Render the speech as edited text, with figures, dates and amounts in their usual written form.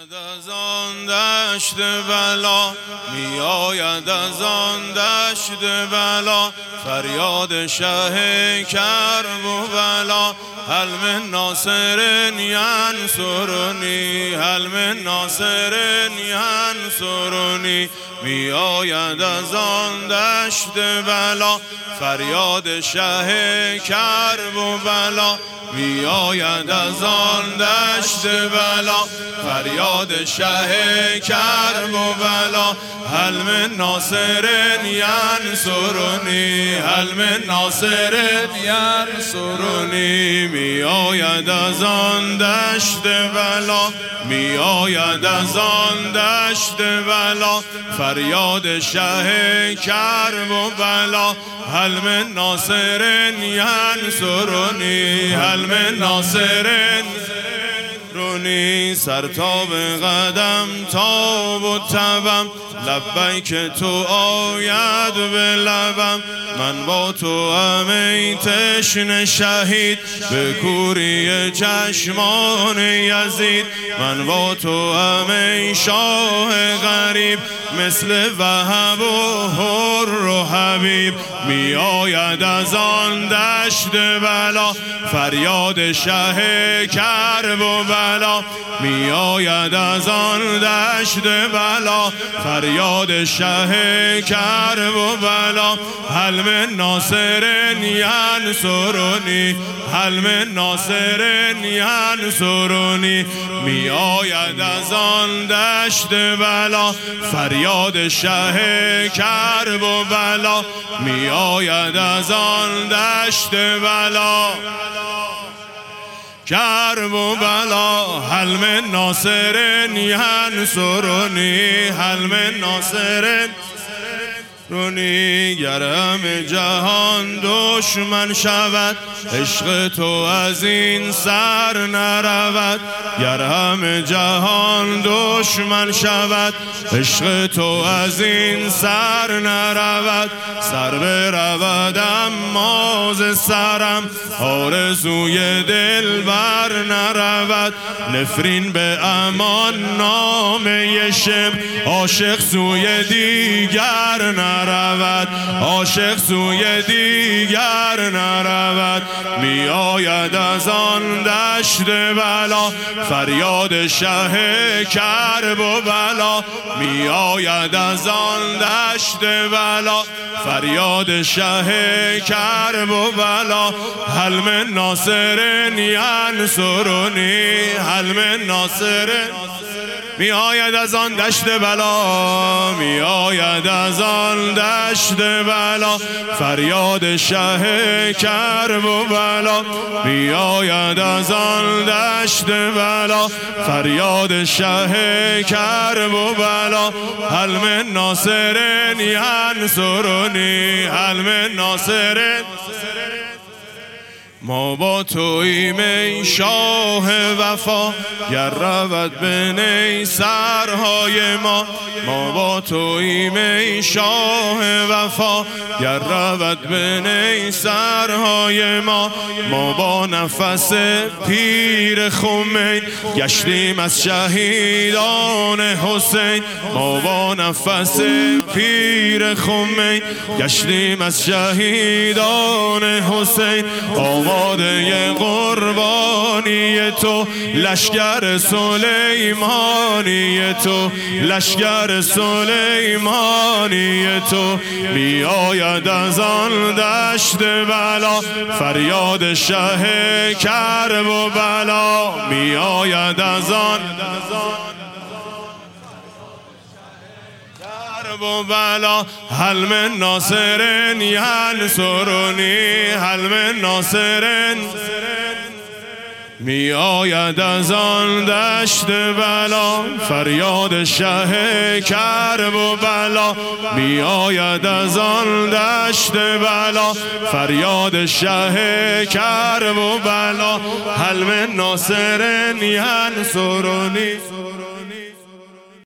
از آن دشت بلا، می آید از آن دشت بلا، فریاد شه کرب و بلا. هل من ناصر ینصرنی، هل من ناصر ینصرنی. می آید از آن دشت بلا، فریاد شه کرب و بلا. می آید از آن دشت بلا، فریاد شه کرب و بلا. هل من ناصر ینصرنی، هل من ناصر ینصرنی. می آید از آن دشت بلا، می آید از آن دشت بلا، فریاد شه کرب و بلا. هل من ناصر ینصرنی، هل من ناصر رونی. سر تا به قدم تاب و تبم، لبیک تو آید به لبم. من با تو هم ای تشنه شهید، به کوری چشمان یزید. من با تو هم ای شاه غریب، مثل وهب و حر و حبیب. می آید از آن دشت بلا، فریاد شه کرب و بلا. می آید از آن دشت بلا، فریاد شه کرب و بلا. هل من ناصر ینصرنی، هل من ناصر ینصرنی. می آید از آن دشت بلا، فریاد شه کرب و بلا. می آید از آن دشت بلا، کرب و بلا. هل من ناصر ینصرنی، هل من ناصر رونی. گر همه جهان دشمن شود، عشق تو از این سر نرود. گر همه جهان دشمن شود، عشق تو از این سر نرود. سر برود اما ز سرم، آرزوی دل بر نرود. نفرین به امان نامه شب، عاشق سوی دیگر نرود، عاشق سوی دیگر نرود. می آید از آن دشت بلا، فریاد شه کرب و بلا. می آید از آن دشت بلا، فریاد شه کرب و بلا. هل من ناصر ینصرنی، هل من ناصر. می آید از آن دشت بلا، می آید از آن دشت بلا، فریاد شه کرب و بلا. می آید از آن دشت بلا، فریاد شه کرب و بلا. هل من ناصر ینصرنی، هل من ناصر. ما با توییم ای شاه وفا، گر رود به نی سرهای ما. ما با توییم ای شاه وفا، گر رود به نی سرهای ما. ما با نفس پیر خمین، گشتیم از شهیدان حسین. ما با نفس پیر خمین، گشتیم از شهیدان حسین. آماده قربانی تو، لشکر سلیمانی تو، لشکر سلیمانی تو. می آید از آن دشت بلا، فریاد شه کرب و بلا. می آید از آن و بلا. هل من ناصر ینصرنی، هل من ناصر. می آید از آن دشت بلا، فریاد شه کرب و بلا. می آید از آن دشت بلا، فریاد شه کرب و بلا. هل من ناصر ینصرنی.